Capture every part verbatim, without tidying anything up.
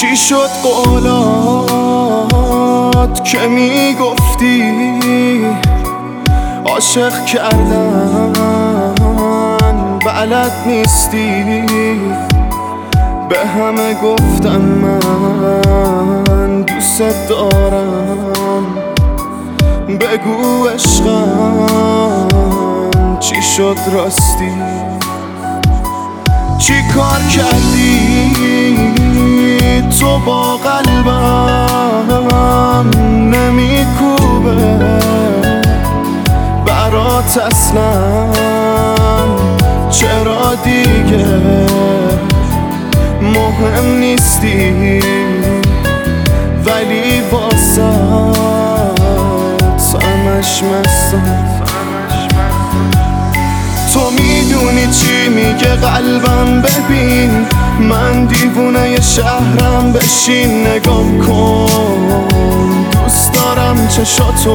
چی شد قولات که میگفتی عاشق کردن بلد نیستی؟ به همه گفتم من دوست دارم، بگو عشقم چی شد راستی؟ چی کار کردی تو با قلبم؟ نمیکوبه برات اصلا، چرا دیگه مهم نیستی؟ ولی واسه همش مستم. تو میدونی چی میگه قلبم؟ ببین من دیوونه شهرم، بشین نگام کن، دوست دارم چشاتو،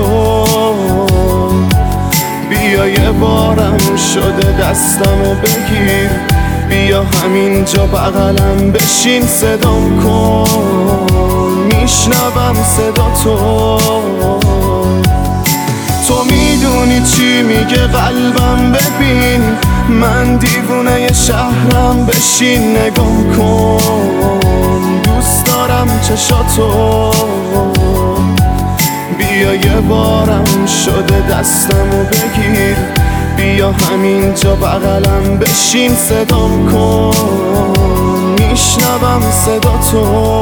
بیا یه بارم شده دستمو بگیر، بیا همینجا بغلم بشین صدام کن، میشنوم صدا تو. تو میدونی چی میگه قلبم؟ ببین من دیوونه شهرم، بشین نگام کن، دوست دارم چشاتو، بیا یه بارم شده دستمو بگیر، بیا همینجا بغلم بشین صدام کن، میشنوم صدا تو.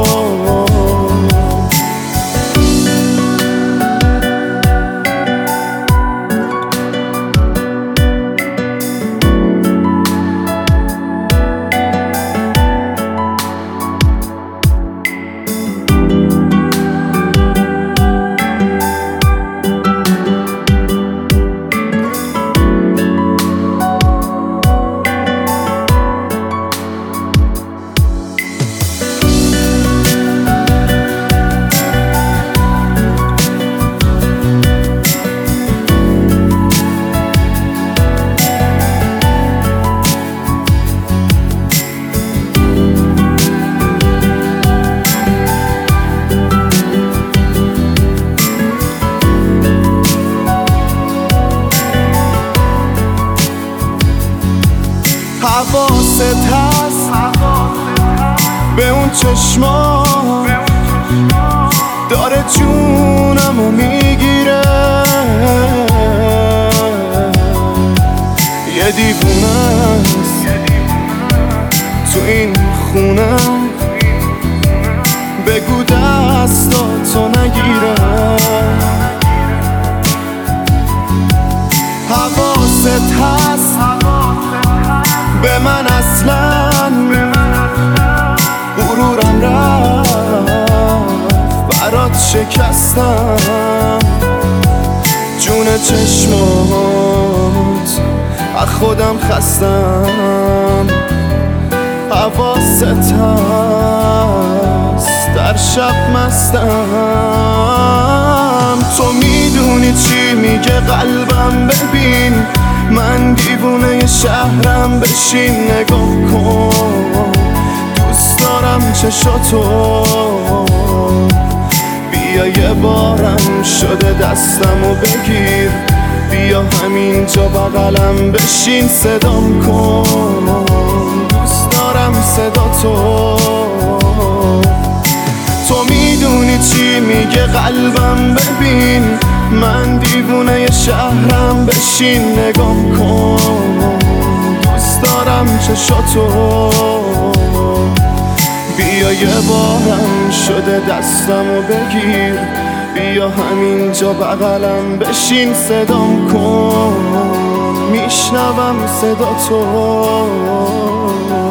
حواست هست به اون چشما، داره جونمو میگیره، یه دیوونه است تو این خونه، بگو دستاتو نگیره. حواست هست به من اصلا، غرورم رفت برات شکستم، جون چشمات از خودم خستم. حواست هست در شب مستم، تو میدونی چی میگه قلبم؟ ببین من دیوونه شهرم، بشین نگام کن، دوست دارم چشاتو، بیا یه بارم شده دستمو بگیر، بیا همینجا بغلم بشین صدام کن، دوست دارم صدا تو. تو میدونی چی میگه قلبم؟ ببین من دیوونه شهرم، بشین نگام کن، دوست دارم چشاتو، بیا یه بارم شده دستمو بگیر، بیا همینجا بغلم بشین صدام کن، میشنوم صدا تو.